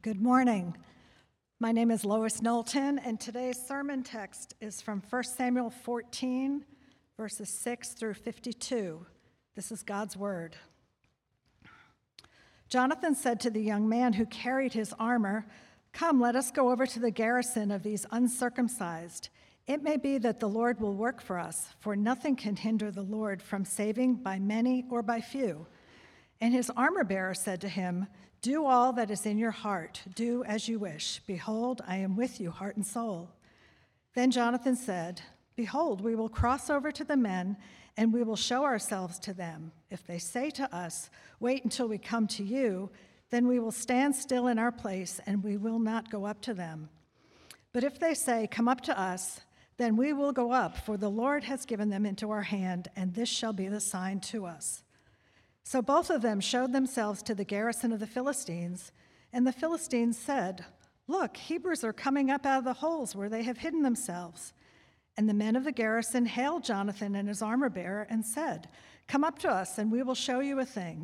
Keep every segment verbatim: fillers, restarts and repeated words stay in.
Good morning. My name is Lois Knowlton, and today's sermon text is from First Samuel fourteen, verses six through fifty-two. This is God's word. Jonathan said to the young man who carried his armor, "Come, let us go over to the garrison of these uncircumcised. It may be that the Lord will work for us, for nothing can hinder the Lord from saving by many or by few." And his armor-bearer said to him, "Do all that is in your heart. Do as you wish. Behold, I am with you, heart and soul." Then Jonathan said, "Behold, we will cross over to the men, and we will show ourselves to them. If they say to us, 'Wait until we come to you,' then we will stand still in our place, and we will not go up to them. But if they say, 'Come up to us,' then we will go up, for the Lord has given them into our hand, and this shall be the sign to us." So both of them showed themselves to the garrison of the Philistines, and the Philistines said, "Look, Hebrews are coming up out of the holes where they have hidden themselves." And the men of the garrison hailed Jonathan and his armor-bearer and said, "Come up to us, and we will show you a thing."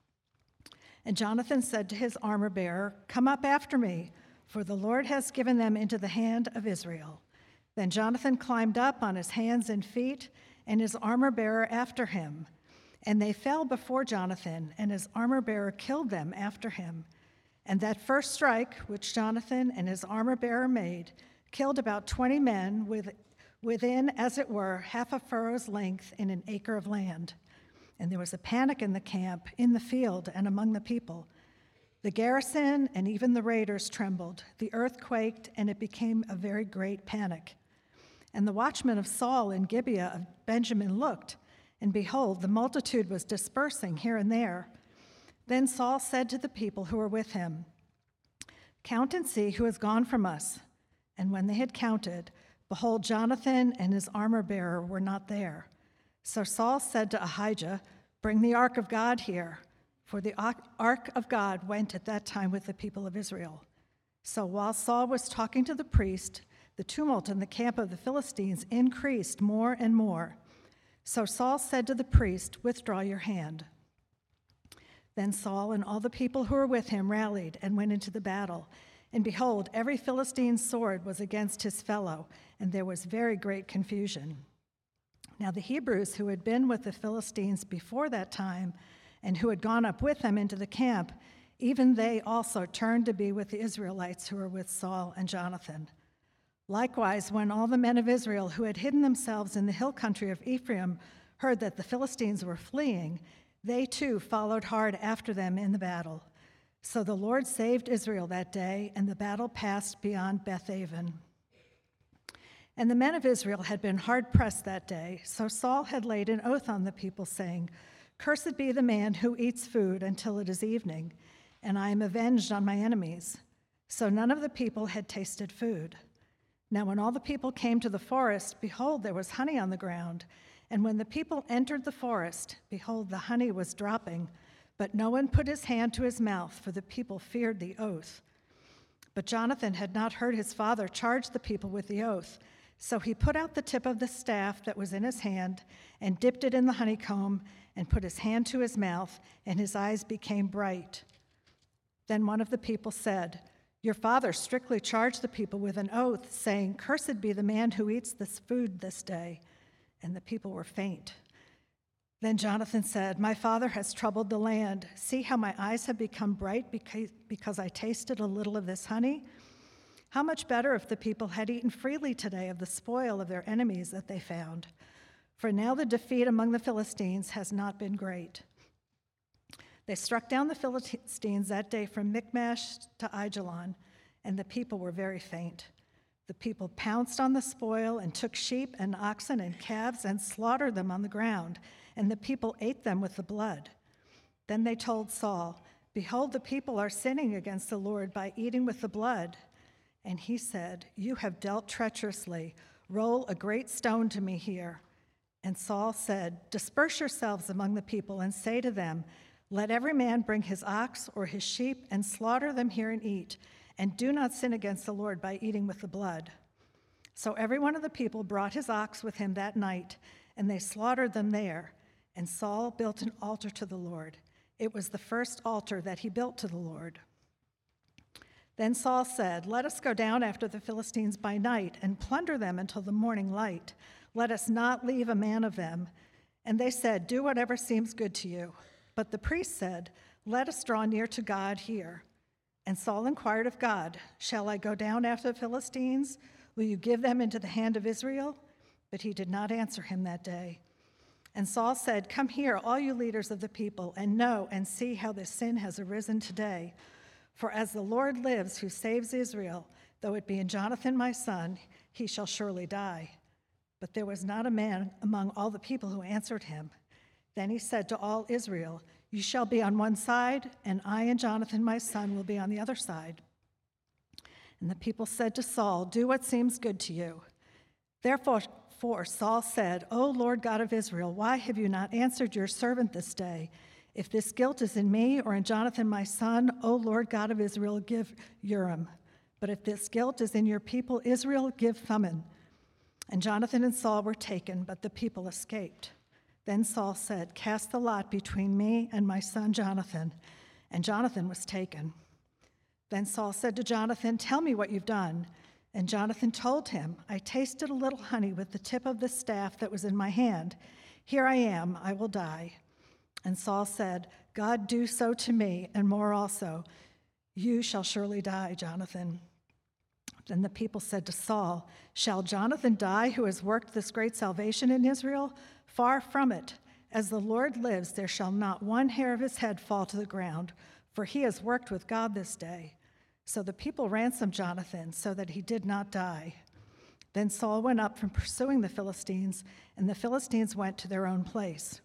And Jonathan said to his armor-bearer, "Come up after me, for the Lord has given them into the hand of Israel." Then Jonathan climbed up on his hands and feet, and his armor-bearer after him. And they fell before Jonathan, and his armor-bearer killed them after him. And that first strike, which Jonathan and his armor-bearer made, killed about twenty men with, within, as it were, half a furrow's length in an acre of land. And there was a panic in the camp, in the field, and among the people. The garrison and even the raiders trembled. The earth quaked, and it became a very great panic. And the watchmen of Saul in Gibeah of Benjamin looked, and behold, the multitude was dispersing here and there. Then Saul said to the people who were with him, "Count and see who has gone from us." And when they had counted, behold, Jonathan and his armor-bearer were not there. So Saul said to Ahijah, "Bring the ark of God here," for the ark of God went at that time with the people of Israel. So while Saul was talking to the priest, the tumult in the camp of the Philistines increased more and more. So Saul said to the priest, "Withdraw your hand." Then Saul and all the people who were with him rallied and went into the battle. And behold, every Philistine's sword was against his fellow, and there was very great confusion. Now the Hebrews who had been with the Philistines before that time, and who had gone up with them into the camp, even they also turned to be with the Israelites who were with Saul and Jonathan. Likewise, when all the men of Israel who had hidden themselves in the hill country of Ephraim heard that the Philistines were fleeing, they too followed hard after them in the battle. So the Lord saved Israel that day, and the battle passed beyond Bethaven. And the men of Israel had been hard-pressed that day, so Saul had laid an oath on the people, saying, "Cursed be the man who eats food until it is evening, and I am avenged on my enemies." So none of the people had tasted food. Now when all the people came to the forest, behold, there was honey on the ground. And when the people entered the forest, behold, the honey was dropping. But no one put his hand to his mouth, for the people feared the oath. But Jonathan had not heard his father charge the people with the oath. So he put out the tip of the staff that was in his hand, and dipped it in the honeycomb, and put his hand to his mouth, and his eyes became bright. Then one of the people said, "Your father strictly charged the people with an oath, saying, 'Cursed be the man who eats this food this day.'" And the people were faint. Then Jonathan said, "My father has troubled the land. See how my eyes have become bright because, because I tasted a little of this honey? How much better if the people had eaten freely today of the spoil of their enemies that they found. For now the defeat among the Philistines has not been great." They struck down the Philistines that day from Michmash to Aijalon, and the people were very faint. The people pounced on the spoil and took sheep and oxen and calves and slaughtered them on the ground, and the people ate them with the blood. Then they told Saul, "Behold, the people are sinning against the Lord by eating with the blood." And he said, "You have dealt treacherously. Roll a great stone to me here." And Saul said, "Disperse yourselves among the people and say to them, 'Let every man bring his ox or his sheep and slaughter them here and eat, and do not sin against the Lord by eating with the blood.'" So every one of the people brought his ox with him that night, and they slaughtered them there. And Saul built an altar to the Lord. It was the first altar that he built to the Lord. Then Saul said, "Let us go down after the Philistines by night and plunder them until the morning light. Let us not leave a man of them." And they said, "Do whatever seems good to you." But the priest said, "Let us draw near to God here." And Saul inquired of God, "Shall I go down after the Philistines? Will you give them into the hand of Israel?" But he did not answer him that day. And Saul said, "Come here, all you leaders of the people, and know and see how this sin has arisen today. For as the Lord lives, who saves Israel, though it be in Jonathan my son, he shall surely die." But there was not a man among all the people who answered him. Then he said to all Israel, "You shall be on one side, and I and Jonathan my son will be on the other side." And the people said to Saul, "Do what seems good to you." Therefore for Saul said, "O Lord God of Israel, why have you not answered your servant this day? If this guilt is in me or in Jonathan my son, O Lord God of Israel, give Urim. But if this guilt is in your people Israel, give Thummim." And Jonathan and Saul were taken, but the people escaped. Then Saul said, "Cast the lot between me and my son Jonathan." And Jonathan was taken. Then Saul said to Jonathan, "Tell me what you've done." And Jonathan told him, "I tasted a little honey with the tip of the staff that was in my hand. Here I am, I will die." And Saul said, "God do so to me, and more also. You shall surely die, Jonathan." Then the people said to Saul, "Shall Jonathan die, who has worked this great salvation in Israel? Far from it. As the Lord lives, there shall not one hair of his head fall to the ground, for he has worked with God this day." So the people ransomed Jonathan so that he did not die. Then Saul went up from pursuing the Philistines, and the Philistines went to their own place.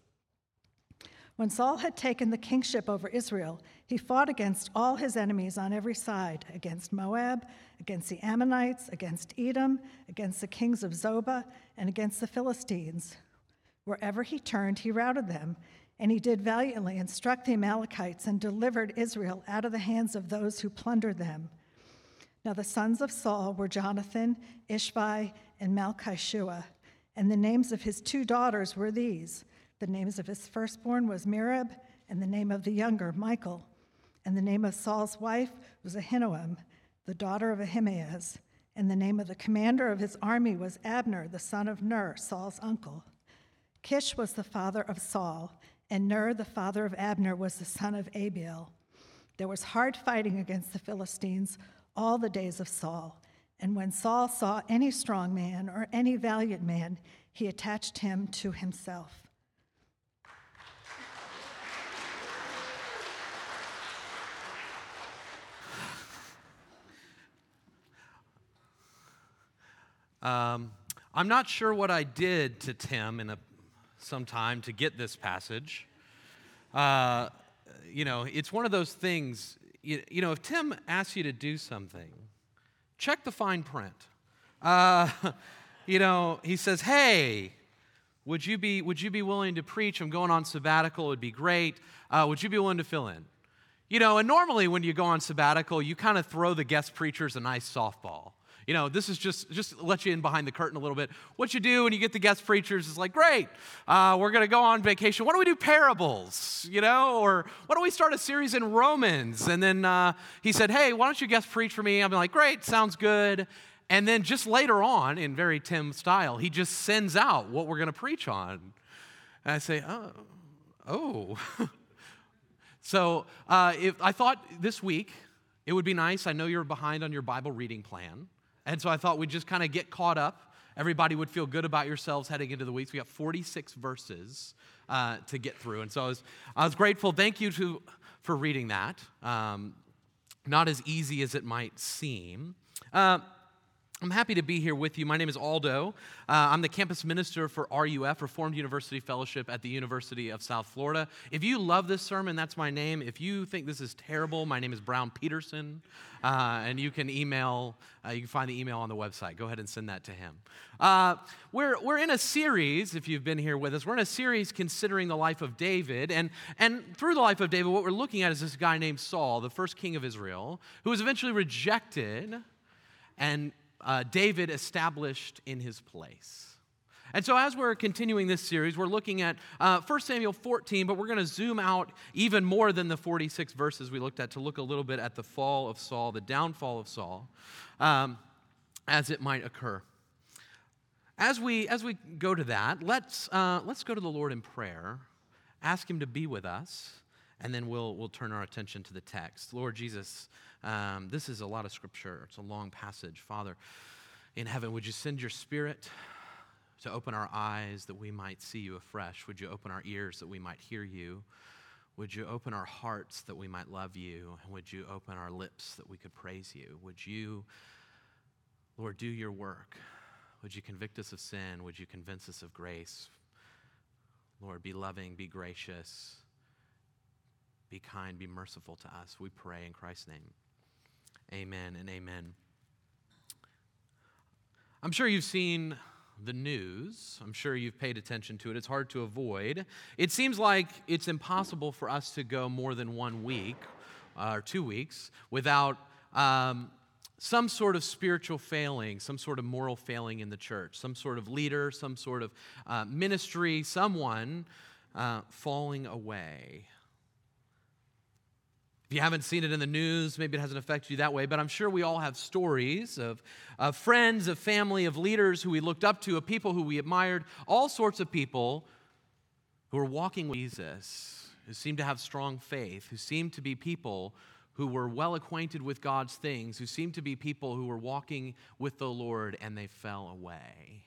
When Saul had taken the kingship over Israel, he fought against all his enemies on every side, against Moab, against the Ammonites, against Edom, against the kings of Zobah, and against the Philistines. Wherever he turned, he routed them, and he did valiantly and struck the Amalekites and delivered Israel out of the hands of those who plundered them. Now the sons of Saul were Jonathan, Ishvi, and Malchishua, and the names of his two daughters were these. The names of his firstborn was Merab, and the name of the younger, Michal. And the name of Saul's wife was Ahinoam, the daughter of Ahimaaz. And the name of the commander of his army was Abner, the son of Ner, Saul's uncle. Kish was the father of Saul, and Ner, the father of Abner, was the son of Abiel. There was hard fighting against the Philistines all the days of Saul. And when Saul saw any strong man or any valiant man, he attached him to himself. Um, I'm not sure what I did to Tim in a, some time to get this passage. Uh, you know, it's one of those things, you, you know, if Tim asks you to do something, check the fine print. Uh, you know, he says, "Hey, would you be would you be willing to preach? I'm going on sabbatical. It would be great. Uh, would you be willing to fill in?" You know, and normally when you go on sabbatical, you kind of throw the guest preachers a nice softball. You know, this is just, just to let you in behind the curtain a little bit. What you do when you get the guest preachers is like, great, uh, we're going to go on vacation. Why don't we do parables, you know? Or why don't we start a series in Romans? And then uh, he said, "Hey, why don't you guest preach for me?" I'm like, great, sounds good. And then just later on, in very Tim style, he just sends out what we're going to preach on. And I say, oh, oh. So uh, if I thought this week it would be nice. I know you're behind on your Bible reading plan. And so I thought we'd just kind of get caught up. Everybody would feel good about yourselves heading into the weeks. We got forty-six verses uh, to get through. And so I was, I was grateful. Thank you to, for reading that. Um, not as easy as it might seem. Uh, I'm happy to be here with you. My name is Aldo. Uh, I'm the campus minister for R U F, Reformed University Fellowship at the University of South Florida. If you love this sermon, that's my name. If you think this is terrible, my name is Brown Peterson, uh, and you can email, uh, you can find the email on the website. Go ahead and send that to him. Uh, we're, we're in a series, if you've been here with us, we're in a series considering the life of David, and, and through the life of David, what we're looking at is this guy named Saul, the first king of Israel, who was eventually rejected and Uh, David established in his place. And so as we're continuing this series, we're looking at uh, First Samuel fourteen, but we're going to zoom out even more than the forty-six verses we looked at to look a little bit at the fall of Saul, the downfall of Saul, um, as it might occur. As we as we go to that, let's uh, let's go to the Lord in prayer, ask Him to be with us, and then we'll we'll turn our attention to the text. Lord Jesus, um, this is a lot of scripture. It's a long passage. Father in heaven, would you send your Spirit to open our eyes that we might see you afresh? Would you open our ears that we might hear you? Would you open our hearts that we might love you? And would you open our lips that we could praise you? Would you, Lord, do your work? Would you convict us of sin? Would you convince us of grace? Lord, be loving, be gracious, be kind, be merciful to us. We pray in Christ's name. Amen and amen. I'm sure you've seen the news. I'm sure you've paid attention to it. It's hard to avoid. It seems like it's impossible for us to go more than one week uh, or two weeks without um, some sort of spiritual failing, some sort of moral failing in the church, some sort of leader, some sort of uh, ministry, someone uh, falling away. If you haven't seen it in the news, maybe it hasn't affected you that way, but I'm sure we all have stories of, of friends, of family, of leaders who we looked up to, of people who we admired, all sorts of people who are walking with Jesus, who seem to have strong faith, who seem to be people who were well acquainted with God's things, who seem to be people who were walking with the Lord, and they fell away.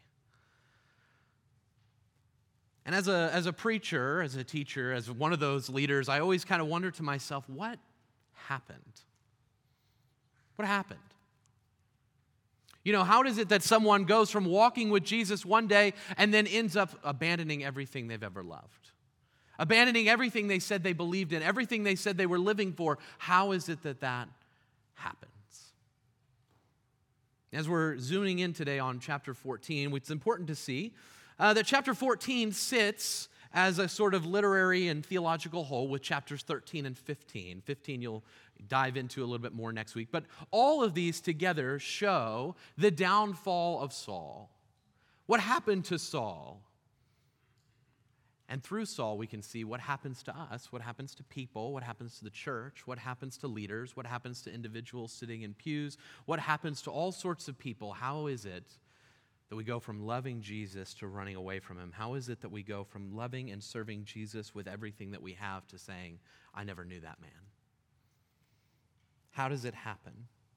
And as a, as a preacher, as a teacher, as one of those leaders, I always kind of wonder to myself, what happened? What happened? You know, how is it that someone goes from walking with Jesus one day and then ends up abandoning everything they've ever loved? Abandoning everything they said they believed in, everything they said they were living for. How is it that that happens? As we're zooming in today on chapter fourteen, it's important to see uh, that chapter fourteen sits as a sort of literary and theological whole with chapters thirteen and fifteen. fifteen you'll dive into a little bit more next week. But all of these together show the downfall of Saul. What happened to Saul? And through Saul, we can see what happens to us, what happens to people, what happens to the church, what happens to leaders, what happens to individuals sitting in pews, what happens to all sorts of people. How is it that we go from loving Jesus to running away from him? How is it that we go from loving and serving Jesus with everything that we have to saying, I never knew that man? How does it happen?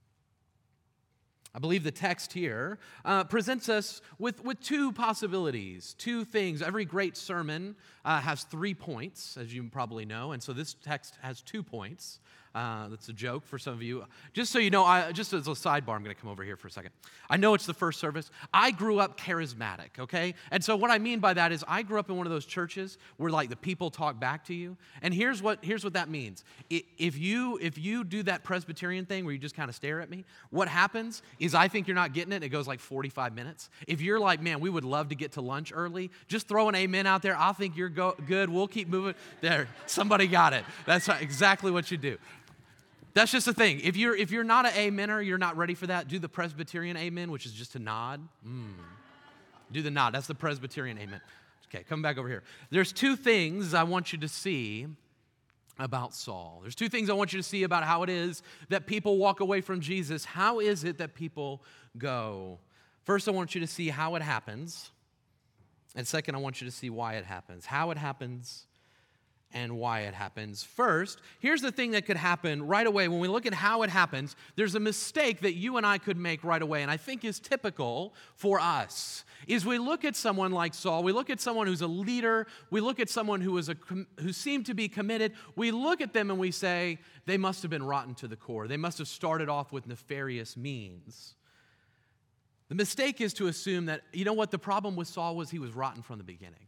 I believe the text here uh, presents us with, with two possibilities, two things. Every great sermon uh, has three points, as you probably know, and so this text has two points. Uh, that's a joke for some of you. Just so you know, I, just as a sidebar, I'm going to come over here for a second. I know it's the first service. I grew up charismatic, okay? And so what I mean by that is I grew up in one of those churches where like the people talk back to you. And here's what here's what that means. If you if you do that Presbyterian thing where you just kind of stare at me, what happens is I think you're not getting it. It goes like forty-five minutes. If you're like, man, we would love to get to lunch early, just throw an amen out there. I think you're go- good. We'll keep moving. There, somebody got it. That's exactly what you do. That's just the thing. If you're if you're not an amener, you're not ready for that, do the Presbyterian amen, which is just a nod. Mm. Do the nod. That's the Presbyterian amen. Okay, come back over here. There's two things I want you to see about Saul. There's two things I want you to see about how it is that people walk away from Jesus. How is it that people go? First, I want you to see how it happens. And second, I want you to see why it happens. How it happens and why it happens. First, here's the thing that could happen right away. When we look at how it happens, there's a mistake that you and I could make right away, and I think is typical for us, is we look at someone like Saul, we look at someone who's a leader, we look at someone who is a who seemed to be committed, we look at them and we say, they must have been rotten to the core. They must have started off with nefarious means. The mistake is to assume that, you know what, the problem with Saul was he was rotten from the beginning.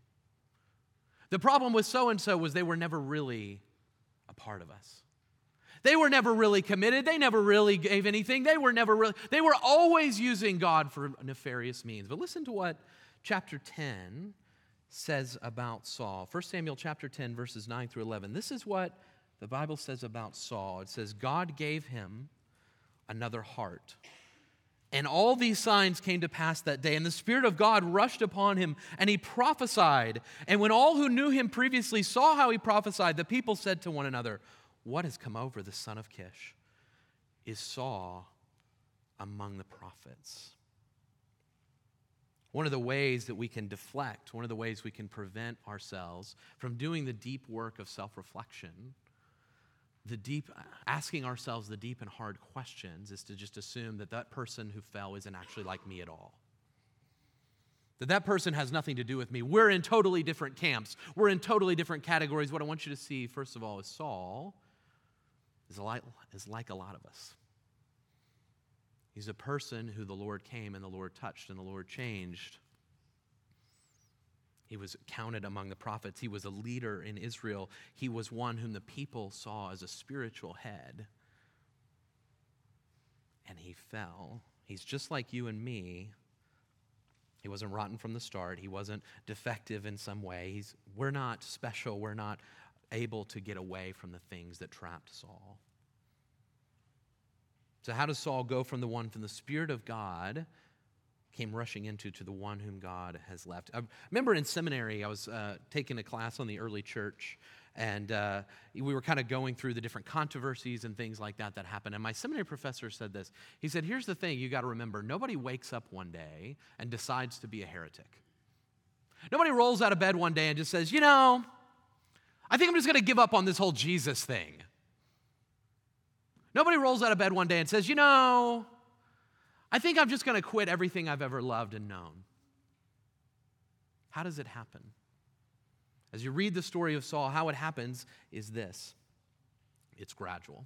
The problem with so-and-so was they were never really a part of us. They were never really committed. They never really gave anything. They were never really, they were always using God for nefarious means. But listen to what chapter ten says about Saul. First Samuel chapter ten, verses nine through eleven. This is what the Bible says about Saul. It says, God gave him another heart And all these signs came to pass that day, and the Spirit of God rushed upon him, and he prophesied. And when all who knew him previously saw how he prophesied, the people said to one another, "What has come over the son of Kish? Is Saul among the prophets?" One of the ways that we can deflect, one of the ways we can prevent ourselves from doing the deep work of self-reflection, the deep, asking ourselves the deep and hard questions, is to just assume that that person who fell isn't actually like me at all. That that person has nothing to do with me. We're in totally different camps. We're in totally different categories. What I want you to see, first of all, is Saul is like, is like a lot of us. He's a person who the Lord came and the Lord touched and the Lord changed. He was counted among the prophets. He was a leader in Israel. He was one whom the people saw as a spiritual head. And he fell. He's just like you and me. He wasn't rotten from the start. He wasn't defective in some way. He's, we're not special. We're not able to get away from the things that trapped Saul. So how does Saul go from the one from the Spirit of God came rushing into to the one whom God has left? I remember in seminary, I was uh, taking a class on the early church, and uh, we were kind of going through the different controversies and things like that that happened. And my seminary professor said this. He said, here's the thing you got to remember. Nobody wakes up one day and decides to be a heretic. Nobody rolls out of bed one day and just says, you know, I think I'm just going to give up on this whole Jesus thing. Nobody rolls out of bed one day and says, you know, I think I'm just going to quit everything I've ever loved and known. How does it happen? As you read the story of Saul, how it happens is this. It's gradual.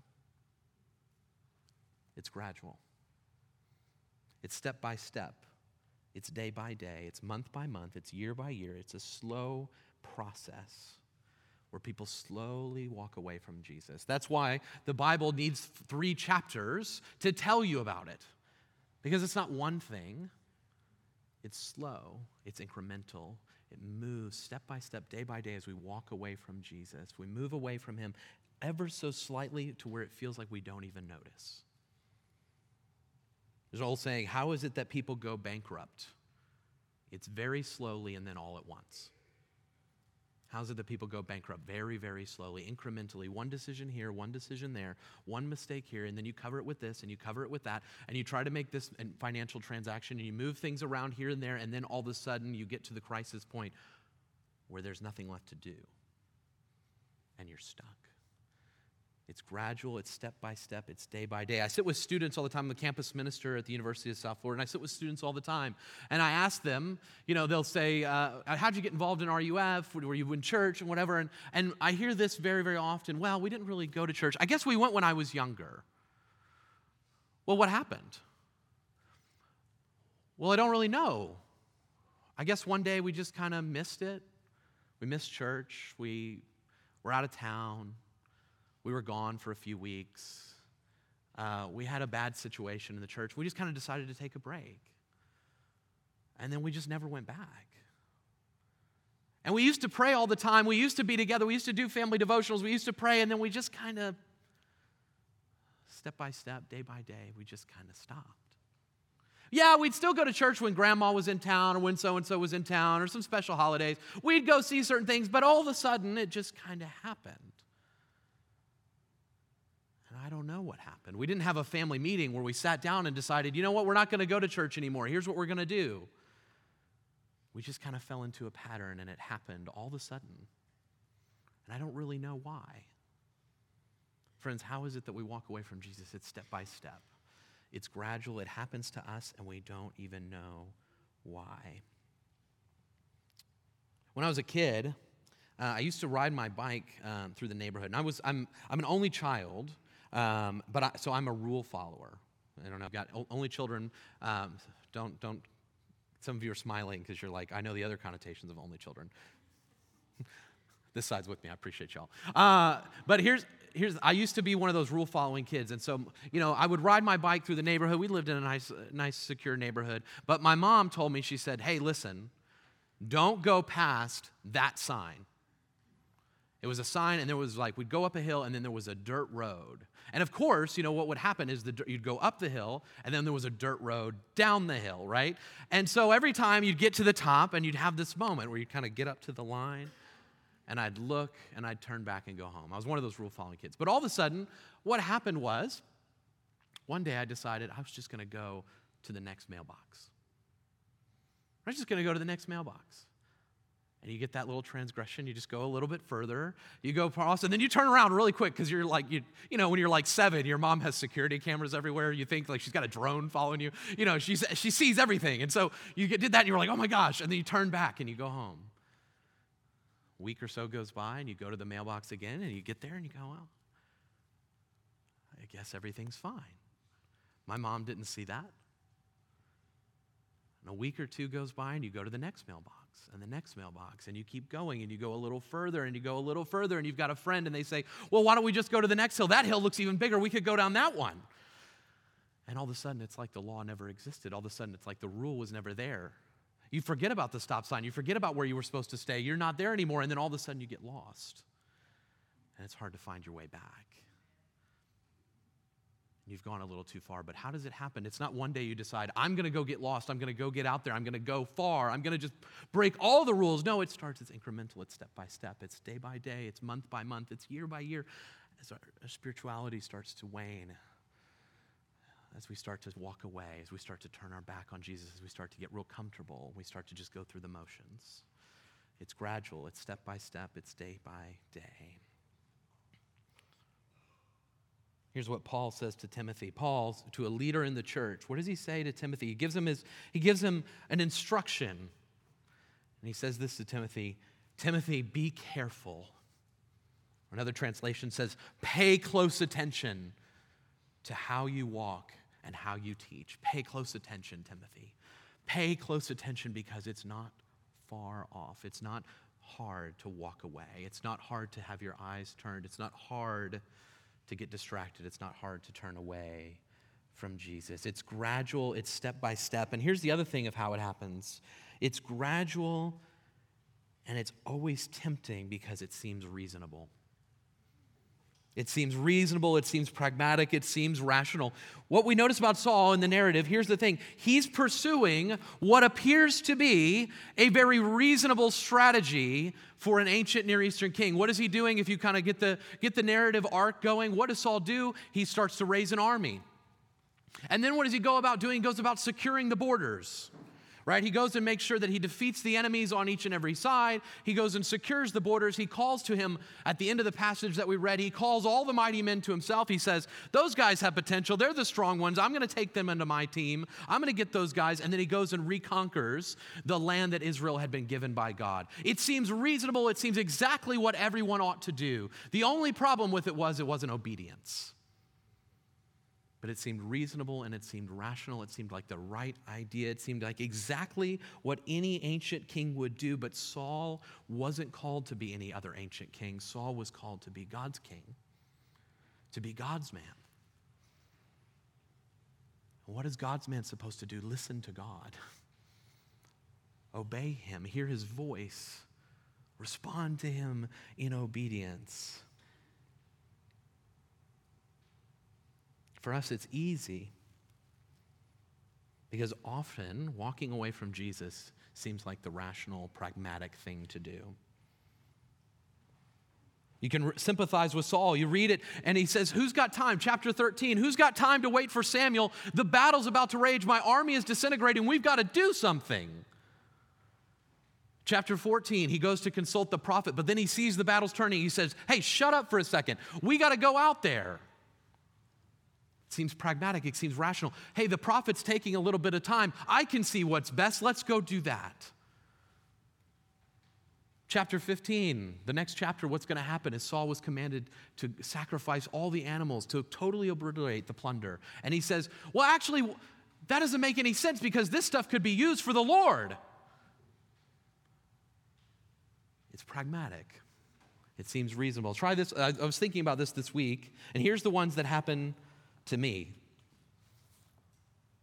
It's gradual. It's step by step. It's day by day. It's month by month. It's year by year. It's a slow process where people slowly walk away from Jesus. That's why the Bible needs three chapters to tell you about it. Because it's not one thing. It's slow. It's incremental. It moves step by step, day by day as we walk away from Jesus. We move away from him ever so slightly to where it feels like we don't even notice. There's an old saying, how is it that people go bankrupt? It's very slowly and then all at once. How is it that people go bankrupt? Very, very slowly, incrementally. One decision here, one decision there, one mistake here, and then you cover it with this, and you cover it with that, and you try to make this a financial transaction, and you move things around here and there, and then all of a sudden you get to the crisis point where there's nothing left to do, and you're stuck. It's gradual, it's step by step, it's day by day. I sit with students all the time. I'm the campus minister at the University of South Florida, and I sit with students all the time. And I ask them, you know, they'll say, uh, how'd you get involved in R U F? Were you in church and whatever? And, and I hear this very, very often. Well, we didn't really go to church. I guess we went when I was younger. Well, what happened? Well, I don't really know. I guess one day we just kind of missed it. We missed church. We were out of town. We were gone for a few weeks. Uh, we had a bad situation in the church. We just kind of decided to take a break. And then we just never went back. And we used to pray all the time. We used to be together. We used to do family devotionals. We used to pray, and then we just kind of, step by step, day by day, we just kind of stopped. Yeah, we'd still go to church when grandma was in town or when so-and-so was in town or some special holidays. We'd go see certain things, but all of a sudden, it just kind of happened. I don't know what happened. We didn't have a family meeting where we sat down and decided, you know what, we're not going to go to church anymore. Here's what we're going to do. We just kind of fell into a pattern, and it happened all of a sudden. And I don't really know why. Friends, how is it that we walk away from Jesus? It's step by step. It's gradual. It happens to us, and we don't even know why. When I was a kid, uh, I used to ride my bike um, through the neighborhood. And I was, I'm, I'm an only child. Um, but I, so I'm a rule follower. I don't know. I've got only children. Um, don't don't. Some of you are smiling because you're like, I know the other connotations of only children. This side's with me. I appreciate y'all. Uh, but here's here's. I used to be one of those rule following kids, and so you know I would ride my bike through the neighborhood. We lived in a nice nice secure neighborhood. But my mom told me, she said, "Hey, listen, don't go past that sign. It was a sign, and there was like, we'd go up a hill, and then there was a dirt road. And of course, you know, what would happen is the, you'd go up the hill, and then there was a dirt road down the hill, right? And so every time you'd get to the top, and you'd have this moment where you'd kind of get up to the line, and I'd look, and I'd turn back and go home. I was one of those rule-following kids. But all of a sudden, what happened was, one day I decided I was just going to go to the next mailbox. I was just going to go to the next mailbox. And you get that little transgression, you just go a little bit further, you go across, and then you turn around really quick because you're like, you, you know, when you're like seven, your mom has security cameras everywhere. You think like she's got a drone following you. You know, she's, she sees everything. And so you get, did that, and you're like, oh my gosh. And then you turn back and you go home. A week or so goes by, and you go to the mailbox again, and you get there, and you go, well, I guess everything's fine. My mom didn't see that. And a week or two goes by, and you go to the next mailbox and the next mailbox, and you keep going, and you go a little further, and you go a little further, and you've got a friend, and they say, well, why don't we just go to the next hill? That hill looks even bigger. We could go down that one. And all of a sudden, it's like the law never existed. All of a sudden, it's like the rule was never there. You forget about the stop sign. You forget about where you were supposed to stay. You're not there anymore, and then all of a sudden, you get lost. And it's hard to find your way back. You've gone a little too far, but how does it happen? It's not one day you decide, I'm going to go get lost, I'm going to go get out there, I'm going to go far, I'm going to just break all the rules. No, it starts, it's incremental, it's step by step, it's day by day, it's month by month, it's year by year. As our, our spirituality starts to wane, as we start to walk away, as we start to turn our back on Jesus, as we start to get real comfortable, we start to just go through the motions. It's gradual, it's step by step, it's day by day. Here's what Paul says to Timothy. Paul, to a leader in the church, what does he say to Timothy? He gives him his, he gives him an instruction. And he says this to Timothy, Timothy, be careful. Another translation says, pay close attention to how you walk and how you teach. Pay close attention, Timothy. Pay close attention because it's not far off. It's not hard to walk away. It's not hard to have your eyes turned. It's not hard to get distracted. It's not hard to turn away from Jesus. It's gradual, it's step by step. And here's the other thing of how it happens. It's gradual, and it's always tempting because it seems reasonable. It seems reasonable, it seems pragmatic, it seems rational. What we notice about Saul in the narrative, here's the thing. He's pursuing what appears to be a very reasonable strategy for an ancient Near Eastern king. What is he doing? If you kind of get the, get the narrative arc going, what does Saul do? He starts to raise an army. And then what does he go about doing? He goes about securing the borders. Right? He goes and makes sure that he defeats the enemies on each and every side. He goes and secures the borders. He calls to him at the end of the passage that we read. He calls all the mighty men to himself. He says, those guys have potential. They're the strong ones. I'm going to take them into my team. I'm going to get those guys. And then he goes and reconquers the land that Israel had been given by God. It seems reasonable. It seems exactly what everyone ought to do. The only problem with it was it wasn't obedience. But it seemed reasonable and it seemed rational. It seemed like the right idea. It seemed like exactly what any ancient king would do. But Saul wasn't called to be any other ancient king. Saul was called to be God's king, to be God's man. And what is God's man supposed to do? Listen to God. Obey him. Hear his voice. Respond to him in obedience. For us, it's easy because often walking away from Jesus seems like the rational, pragmatic thing to do. You can r- sympathize with Saul. You read it, and he says, who's got time? Chapter thirteen, who's got time to wait for Samuel? The battle's about to rage. My army is disintegrating. We've got to do something. Chapter fourteen, he goes to consult the prophet, but then he sees the battle's turning. He says, hey, shut up for a second. We got to go out there. It seems pragmatic. It seems rational. Hey, the prophet's taking a little bit of time. I can see what's best. Let's go do that. Chapter fifteen, the next chapter, what's going to happen is Saul was commanded to sacrifice all the animals, to totally obliterate the plunder. And he says, well, actually, that doesn't make any sense because this stuff could be used for the Lord. It's pragmatic. It seems reasonable. Try this. I was thinking about this this week, and here's the ones that happen to me.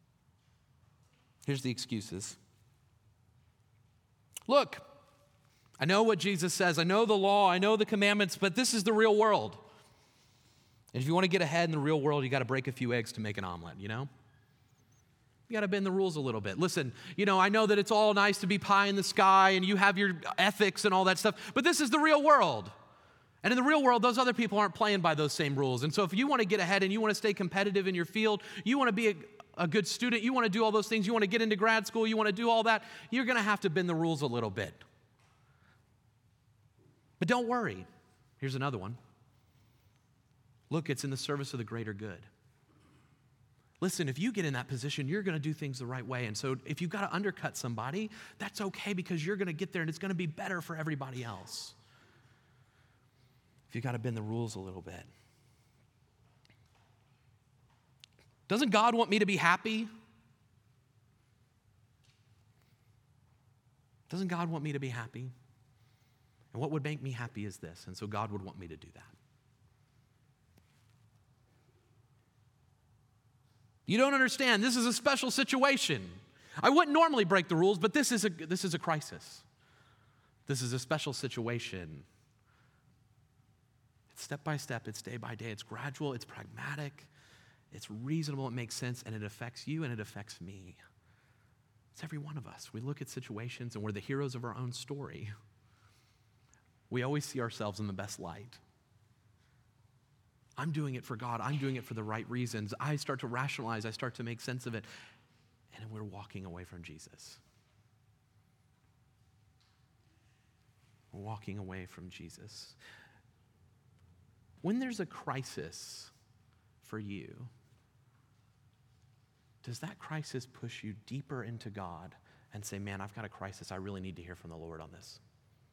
Here's the excuses. Look, I know what Jesus says. I know the law. I know the commandments, but this is the real world. And if you want to get ahead in the real world, you got to break a few eggs to make an omelet, you know? You got to bend the rules a little bit. Listen, you know, I know that it's all nice to be pie in the sky and you have your ethics and all that stuff, but this is the real world. And in the real world, those other people aren't playing by those same rules. And so if you want to get ahead and you want to stay competitive in your field, you want to be a, a good student, you want to do all those things, you want to get into grad school, you want to do all that, you're going to have to bend the rules a little bit. But don't worry. Here's another one. Look, it's in the service of the greater good. Listen, if you get in that position, you're going to do things the right way. And so if you've got to undercut somebody, that's okay because you're going to get there and it's going to be better for everybody else. If you've got to bend the rules a little bit. Doesn't God want me to be happy? Doesn't God want me to be happy? And what would make me happy is this. And so God would want me to do that. You don't understand. This is a special situation. I wouldn't normally break the rules, but this is a, this is a crisis. This is a special situation. It's step by step. It's day by day. It's gradual. It's pragmatic. It's reasonable. It makes sense, and it affects you, and it affects me. It's every one of us. We look at situations, and we're the heroes of our own story. We always see ourselves in the best light. I'm doing it for God. I'm doing it for the right reasons. I start to rationalize. I start to make sense of it. And then we're walking away from Jesus. We're walking away from Jesus. When there's a crisis for you, does that crisis push you deeper into God and say, man, I've got a crisis. I really need to hear from the Lord on this?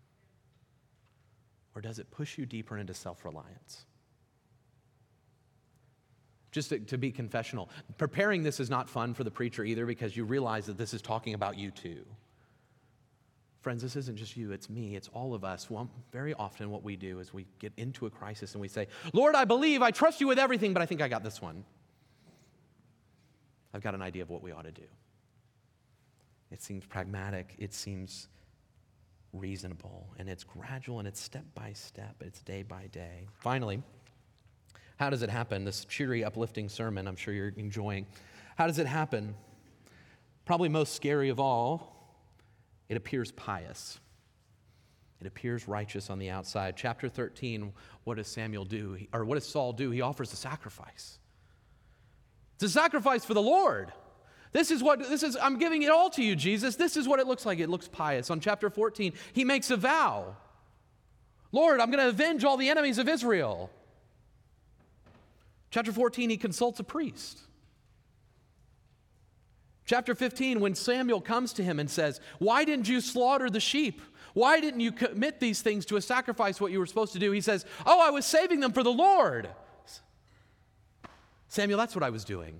Or does it push you deeper into self-reliance? Just to, to be confessional, preparing this is not fun for the preacher either because you realize that this is talking about you too. Friends, this isn't just you, it's me, it's all of us. Well, very often what we do is we get into a crisis and we say, Lord, I believe, I trust you with everything, but I think I got this one. I've got an idea of what we ought to do. It seems pragmatic, it seems reasonable, and it's gradual, and it's step by step, it's day by day. Finally, how does it happen? This cheery, uplifting sermon I'm sure you're enjoying. How does it happen? Probably most scary of all, it appears pious. It appears righteous on the outside. Chapter thirteen, what does Samuel do? Or what does Saul do? He offers a sacrifice. It's a sacrifice for the Lord. This is what, this is, I'm giving it all to you, Jesus. This is what it looks like. It looks pious. On chapter fourteen, he makes a vow. Lord, I'm going to avenge all the enemies of Israel. Chapter fourteen, he consults a priest. Chapter fifteen, when Samuel comes to him and says, why didn't you slaughter the sheep? Why didn't you commit these things to a sacrifice, what you were supposed to do? He says, oh, I was saving them for the Lord. Samuel, that's what I was doing.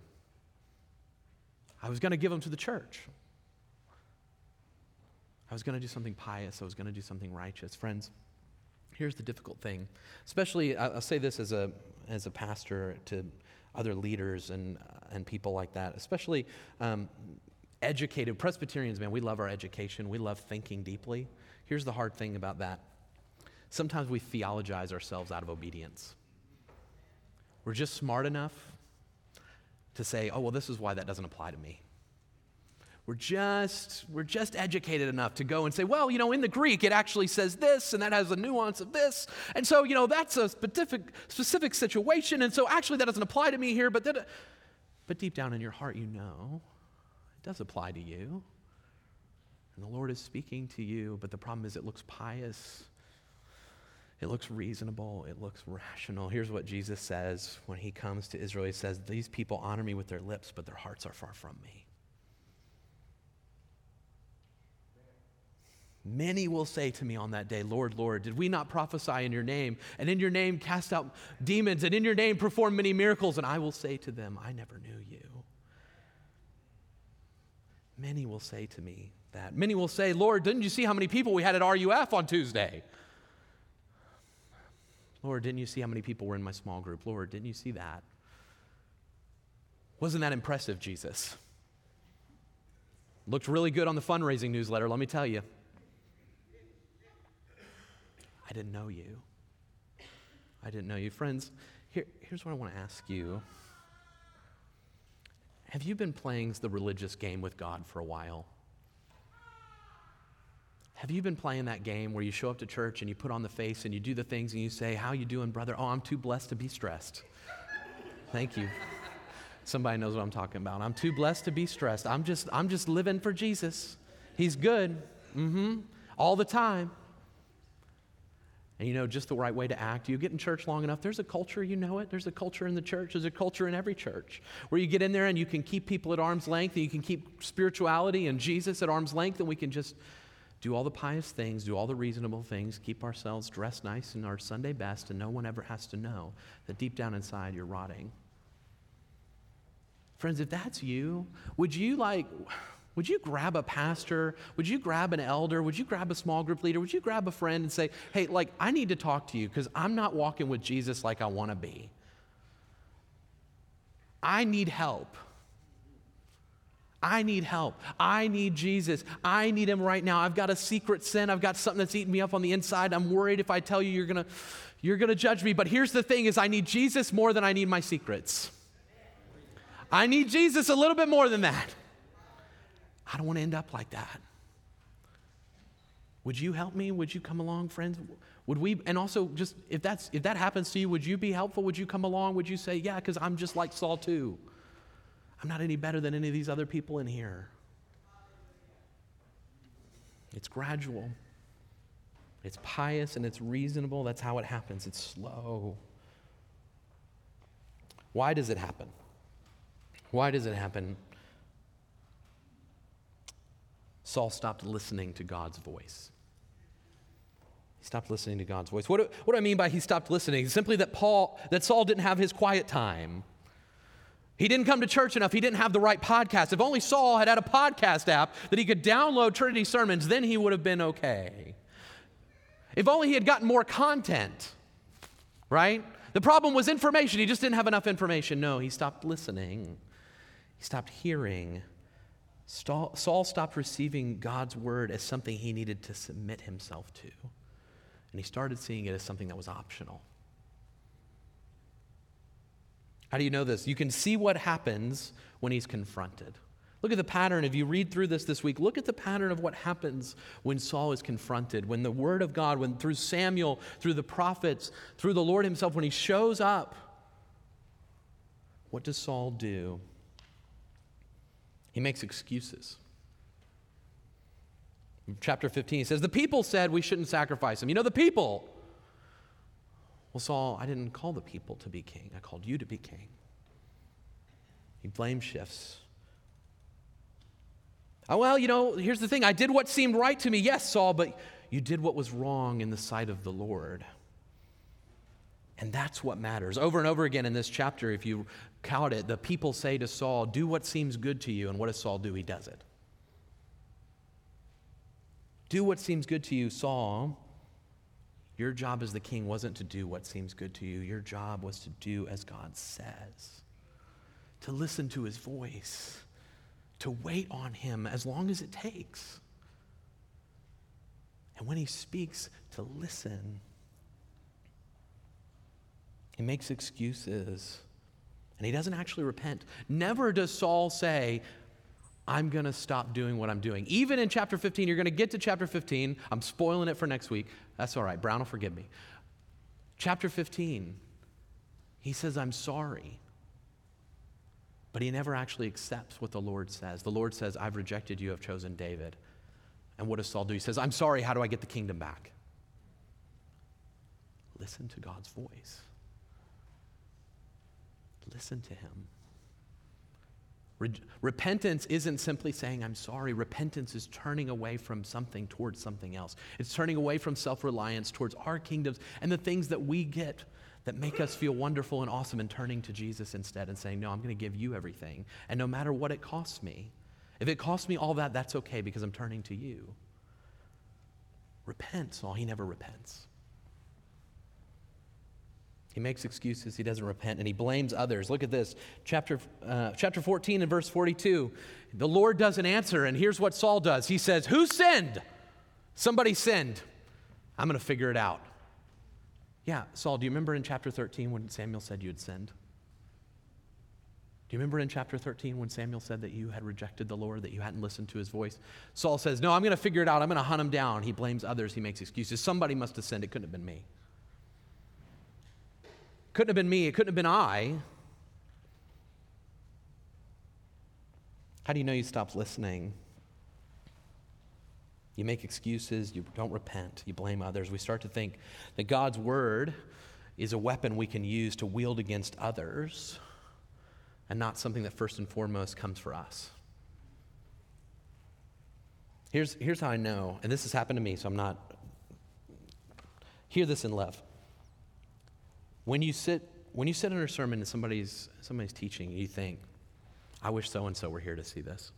I was going to give them to the church. I was going to do something pious. I was going to do something righteous. Friends, here's the difficult thing. Especially, I'll say this as a as a pastor to other leaders and and people like that, especially um, educated Presbyterians, man, we love our education. We love thinking deeply. Here's the hard thing about that. Sometimes we theologize ourselves out of obedience. We're just smart enough to say, oh, well, this is why that doesn't apply to me. We're just, we're just educated enough to go and say, well, you know, in the Greek, it actually says this, and that has a nuance of this. And so, you know, that's a specific, specific situation, and so actually that doesn't apply to me here, but then, but deep down in your heart, you know, it does apply to you. And the Lord is speaking to you, but the problem is it looks pious. It looks reasonable. It looks rational. Here's what Jesus says when he comes to Israel. He says, these people honor me with their lips, but their hearts are far from me. Many will say to me on that day, Lord, Lord, did we not prophesy in your name, and in your name cast out demons, and in your name perform many miracles? And I will say to them, I never knew you. Many will say to me that. Many will say, Lord, didn't you see how many people we had at R U F on Tuesday? Lord, didn't you see how many people were in my small group? Lord, didn't you see that? Wasn't that impressive, Jesus? Looked really good on the fundraising newsletter, let me tell you. I didn't know you. I didn't know you. Friends, here, here's what I want to ask you. Have you been playing the religious game with God for a while? Have you been playing that game where you show up to church and you put on the face and you do the things and you say, how you doing, brother? Oh, I'm too blessed to be stressed. Thank you. Somebody knows what I'm talking about. I'm too blessed to be stressed. I'm just, I'm just living for Jesus. He's good. Mm-hmm. All the time. And you know just the right way to act. You get in church long enough, there's a culture, you know it. There's a culture in the church. There's a culture in every church where you get in there and you can keep people at arm's length and you can keep spirituality and Jesus at arm's length, and we can just do all the pious things, do all the reasonable things, keep ourselves dressed nice in our Sunday best, and no one ever has to know that deep down inside you're rotting. Friends, if that's you, would you like, would you grab a pastor? Would you grab an elder? Would you grab a small group leader? Would you grab a friend and say, hey, like, I need to talk to you because I'm not walking with Jesus like I want to be. I need help. I need help. I need Jesus. I need him right now. I've got a secret sin. I've got something that's eating me up on the inside. I'm worried if I tell you, you're going to you're going to judge me. But here's the thing is I need Jesus more than I need my secrets. I need Jesus a little bit more than that. I don't want to end up like that. Would you help me? Would you come along, friends? Would we, and also just, if that's if that happens to you, would you be helpful? Would you come along? Would you say, yeah, because I'm just like Saul too. I'm not any better than any of these other people in here. It's gradual. It's pious and it's reasonable. That's how it happens. It's slow. Why does it happen? Why does it happen? Saul stopped listening to God's voice. He stopped listening to God's voice. What do, what do I mean by he stopped listening? It's simply that Paul, that Saul didn't have his quiet time. He didn't come to church enough. He didn't have the right podcast. If only Saul had had a podcast app that he could download Trinity sermons, then he would have been okay. If only he had gotten more content, right? The problem was information. He just didn't have enough information. No, he stopped listening. He stopped hearing. Saul stopped receiving God's word as something he needed to submit himself to. And he started seeing it as something that was optional. How do you know this? You can see what happens when he's confronted. Look at the pattern. If you read through this this week, look at the pattern of what happens when Saul is confronted, when the word of God, when through Samuel, through the prophets, through the Lord himself, when he shows up, what does Saul do? He makes excuses. In chapter fifteen, he says, the people said we shouldn't sacrifice him. You know, the people. Well, Saul, I didn't call the people to be king. I called you to be king. He blame shifts. Oh, well, you know, here's the thing. I did what seemed right to me. Yes, Saul, but you did what was wrong in the sight of the Lord. And that's what matters. Over and over again in this chapter, if you count it, the people say to Saul, do what seems good to you. And what does Saul do? He does it. Do what seems good to you, Saul. Your job as the king wasn't to do what seems good to you. Your job was to do as God says, to listen to his voice, to wait on him as long as it takes. And when he speaks, to listen. He makes excuses, and he doesn't actually repent. Never does Saul say, I'm going to stop doing what I'm doing. Even in chapter fifteen, you're going to get to chapter fifteen. I'm spoiling it for next week. That's all right. Brown will forgive me. Chapter fifteen, he says, I'm sorry. But he never actually accepts what the Lord says. The Lord says, I've rejected you. I've chosen David. And what does Saul do? He says, I'm sorry. How do I get the kingdom back? Listen to God's voice. Listen to him. Re- repentance isn't simply saying, I'm sorry. Repentance is turning away from something towards something else. It's turning away from self-reliance towards our kingdoms and the things that we get that make us feel wonderful and awesome, and turning to Jesus instead and saying, no, I'm going to give you everything. And no matter what it costs me, if it costs me all that, that's okay because I'm turning to you. Repent, Saul. He never repents. He makes excuses, he doesn't repent, and he blames others. Look at this, chapter uh, chapter fourteen and verse forty-two. The Lord doesn't answer, and here's what Saul does. He says, who sinned? Somebody sinned. I'm going to figure it out. Yeah, Saul, do you remember in chapter thirteen when Samuel said you had sinned? Do you remember in chapter thirteen when Samuel said that you had rejected the Lord, that you hadn't listened to his voice? Saul says, no, I'm going to figure it out. I'm going to hunt him down. He blames others. He makes excuses. Somebody must have sinned. It couldn't have been me. Couldn't have been me. It couldn't have been I. How do you know you stopped listening? You make excuses. You don't repent. You blame others. We start to think that God's word is a weapon we can use to wield against others, and not something that first and foremost comes for us. Here's, here's how I know, and this has happened to me, so I'm not, hear this in love. When you sit, when you sit in a sermon and somebody's, somebody's teaching, you think, I wish so-and-so were here to see this.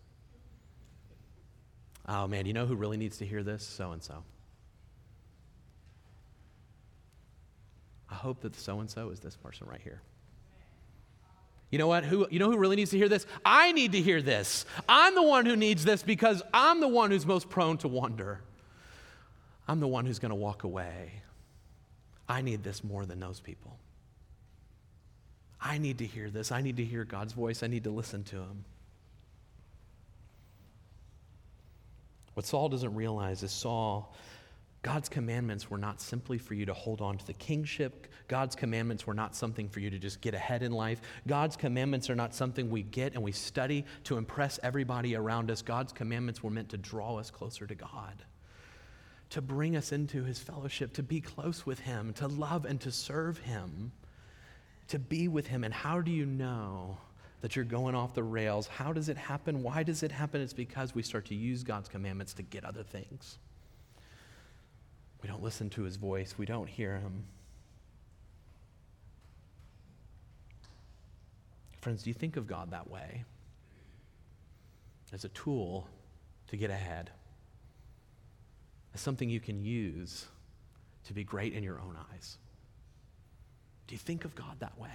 Oh man, you know who really needs to hear this? So-and-so. I hope that the so-and-so is this person right here. You know what? Who, you know who really needs to hear this? I need to hear this. I'm the one who needs this because I'm the one who's most prone to wander. I'm the one who's going to walk away. I need this more than those people. I need to hear this. I need to hear God's voice. I need to listen to him. What Saul doesn't realize is Saul, God's commandments were not simply for you to hold on to the kingship. God's commandments were not something for you to just get ahead in life. God's commandments are not something we get and we study to impress everybody around us. God's commandments were meant to draw us closer to God, to bring us into his fellowship, to be close with him, to love and to serve him, to be with him. And how do you know that you're going off the rails? How does it happen? Why does it happen? It's because we start to use God's commandments to get other things. We don't listen to his voice. We don't hear him. Friends, do you think of God that way? As a tool to get ahead? As something you can use to be great in your own eyes? Do you think of God that way?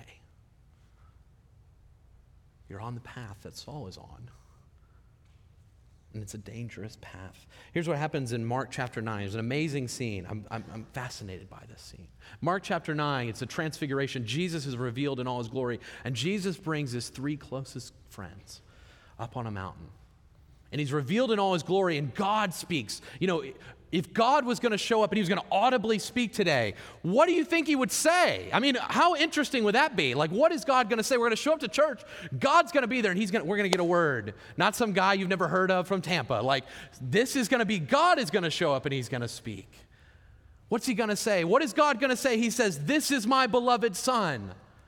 You're on the path that Saul is on. And it's a dangerous path. Here's what happens in Mark chapter nine. There's an amazing scene. I'm, I'm, I'm fascinated by this scene. Mark chapter nine, it's a transfiguration. Jesus is revealed in all his glory. And Jesus brings his three closest friends up on a mountain. And he's revealed in all his glory, and God speaks. You know, if God was going to show up and he was going to audibly speak today, what do you think he would say? I mean, how interesting would that be? Like, what is God going to say? We're going to show up to church. God's going to be there, and he's going to, we're going to get a word. Not some guy you've never heard of from Tampa. Like, this is going to be, God is going to show up and he's going to speak. What's he going to say? What is God going to say? He says, this is my beloved son.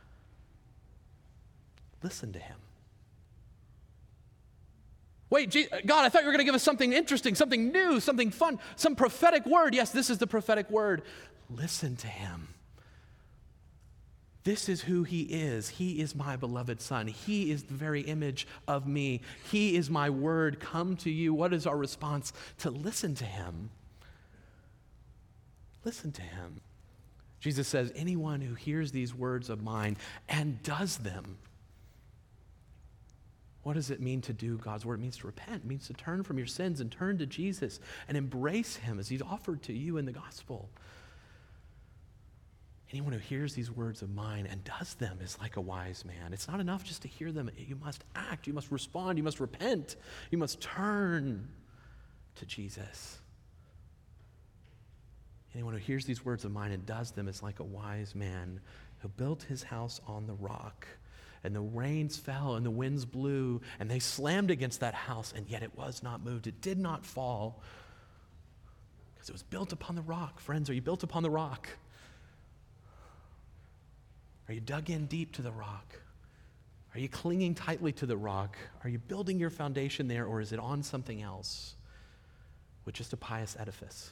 Listen to him. Wait, God, I thought you were going to give us something interesting, something new, something fun, some prophetic word. Yes, this is the prophetic word. Listen to him. This is who he is. He is my beloved son. He is the very image of me. He is my word come to you. What is our response? To listen to him. Listen to him. Jesus says, anyone who hears these words of mine and does them. What does it mean to do God's word? It means to repent. It means to turn from your sins and turn to Jesus and embrace him as he's offered to you in the gospel. Anyone who hears these words of mine and does them is like a wise man. It's not enough just to hear them. You must act. You must respond. You must repent. You must turn to Jesus. Anyone who hears these words of mine and does them is like a wise man who built his house on the rock. And the rains fell and the winds blew and they slammed against that house, and yet it was not moved. It did not fall because it was built upon the rock. Friends, are you built upon the rock? Are you dug in deep to the rock? Are you clinging tightly to the rock? Are you building your foundation there, or is it on something else with just a pious edifice?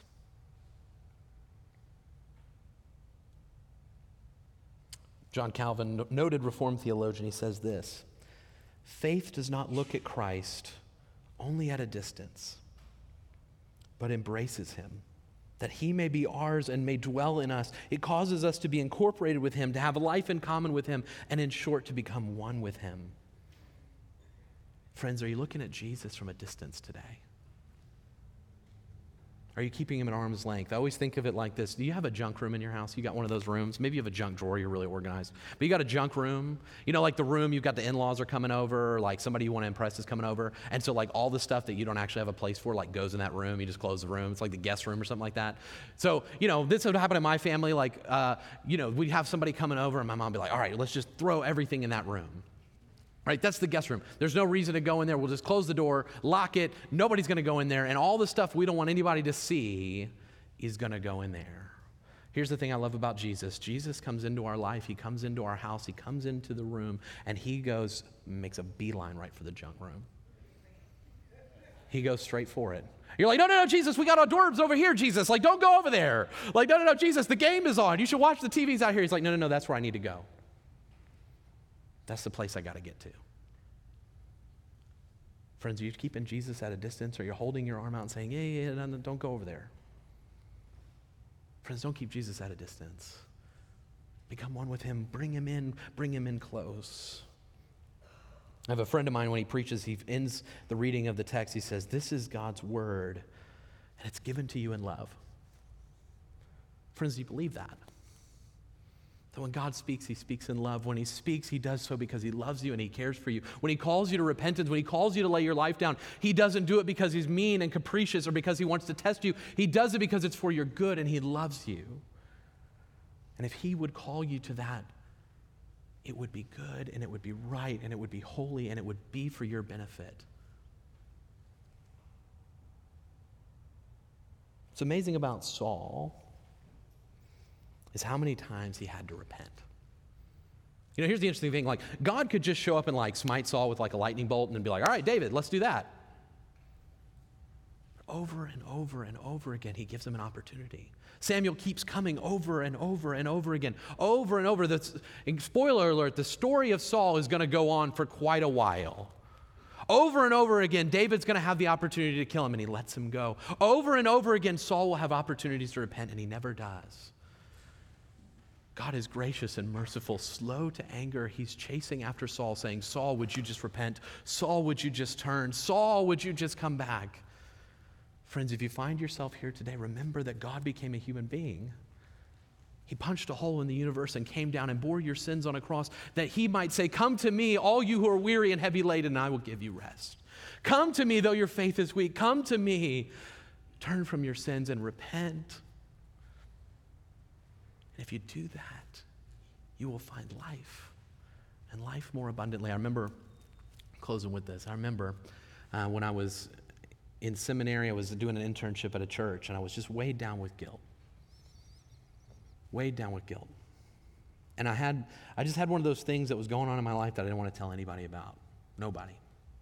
John Calvin, noted Reformed theologian, he says this: faith does not look at Christ only at a distance, but embraces him, that he may be ours and may dwell in us. It causes us to be incorporated with him, to have a life in common with him, and in short, to become one with him. Friends, are you looking at Jesus from a distance today? Are you keeping him at arm's length? I always think of it like this. Do you have a junk room in your house? You got one of those rooms? Maybe you have a junk drawer, you're really organized. But you got a junk room. You know, like the room, you've got the in-laws are coming over, or like somebody you want to impress is coming over. And so like all the stuff that you don't actually have a place for like goes in that room. You just close the room. It's like the guest room or something like that. So, you know, this would happen in my family. Like, uh, you know, we'd have somebody coming over and my mom would be like, all right, let's just throw everything in that room. Right, that's the guest room. There's no reason to go in there. We'll just close the door, lock it. Nobody's going to go in there. And all the stuff we don't want anybody to see is going to go in there. Here's the thing I love about Jesus. Jesus comes into our life. He comes into our house. He comes into the room. And he goes, makes a beeline right for the junk room. He goes straight for it. You're like, no, no, no, Jesus, we got hors d'oeuvres over here, Jesus. Like, don't go over there. Like, no, no, no, Jesus, the game is on. You should watch the T Vs out here. He's like, no, no, no, that's where I need to go. That's the place I got to get to. Friends, are you keeping Jesus at a distance, or you're holding your arm out and saying, yeah, yeah, no, no, don't go over there? Friends, don't keep Jesus at a distance. Become one with him. Bring him in. Bring him in close. I have a friend of mine, when he preaches, he ends the reading of the text. He says, this is God's word, and it's given to you in love. Friends, do you believe that? That when God speaks, he speaks in love. When he speaks, he does so because he loves you and he cares for you. When he calls you to repentance, when he calls you to lay your life down, he doesn't do it because he's mean and capricious or because he wants to test you. He does it because it's for your good and he loves you. And if he would call you to that, it would be good and it would be right and it would be holy and it would be for your benefit. What's amazing about Saul is how many times he had to repent. You know, here's the interesting thing. Like, God could just show up and like smite Saul with like a lightning bolt and then be like, all right, David, let's do that. Over and over and over again, he gives him an opportunity. Samuel keeps coming over and over and over again, over and over. That's, spoiler alert, the story of Saul is going to go on for quite a while. Over and over again, David's going to have the opportunity to kill him, and he lets him go. Over and over again, Saul will have opportunities to repent, and he never does. God is gracious and merciful, slow to anger. He's chasing after Saul, saying, Saul, would you just repent? Saul, would you just turn? Saul, would you just come back? Friends, if you find yourself here today, remember that God became a human being. He punched a hole in the universe and came down and bore your sins on a cross that he might say, come to me, all you who are weary and heavy laden, and I will give you rest. Come to me, though your faith is weak. Come to me. Turn from your sins and repent. And if you do that, you will find life, and life more abundantly. I remember, closing with this, I remember uh, when I was in seminary, I was doing an internship at a church, and I was just weighed down with guilt. Weighed down with guilt. And I had, I just had one of those things that was going on in my life that I didn't want to tell anybody about. Nobody.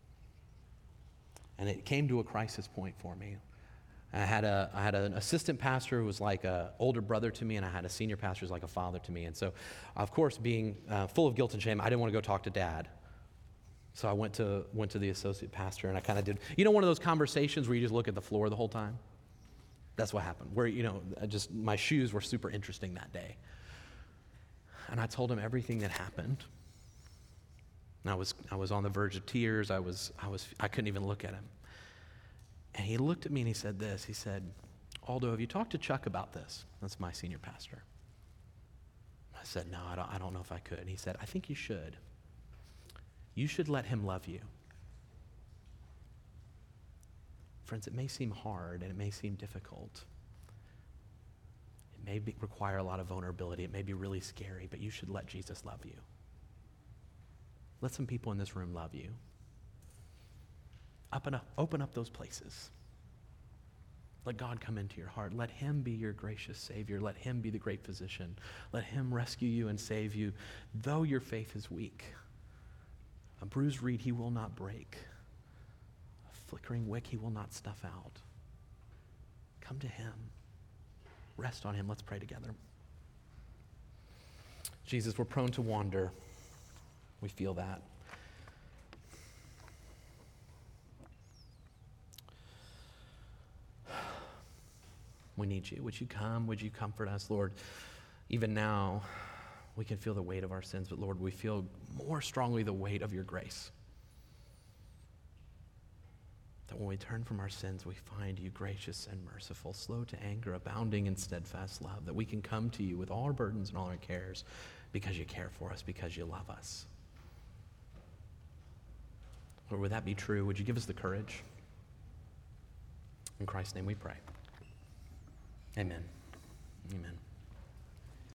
And it came to a crisis point for me. I had a I had an assistant pastor who was like an older brother to me, and I had a senior pastor who was like a father to me. And so, of course, being uh, full of guilt and shame, I didn't want to go talk to Dad. So I went to went to the associate pastor, and I kind of did, you know, one of those conversations where you just look at the floor the whole time? That's what happened, where, you know, I just, my shoes were super interesting that day. And I told him everything that happened. And I was I was on the verge of tears. I was I was I couldn't even look at him. And he looked at me and he said this. He said, Aldo, have you talked to Chuck about this? That's my senior pastor. I said, no, I don't, I don't know if I could. And he said, I think you should. You should let him love you. Friends, it may seem hard and it may seem difficult. It may be, require a lot of vulnerability. It may be really scary, but you should let Jesus love you. Let some people in this room love you. Up and up, open up those places. Let God come into your heart. Let him be your gracious Savior. Let him be the great physician. Let him rescue you and save you, though your faith is weak. A bruised reed he will not break. A flickering wick he will not snuff out. Come to him. Rest on him. Let's pray together. Jesus, we're prone to wander. We feel that. We need you. Would you come? Would you comfort us, Lord? Even now, we can feel the weight of our sins, but Lord, we feel more strongly the weight of your grace. that when we turn from our sins, we find you gracious and merciful, slow to anger, abounding in steadfast love, that we can come to you with all our burdens and all our cares because you care for us, because you love us. Lord, would that be true? Would you give us the courage? In Christ's name we pray. Amen. Amen.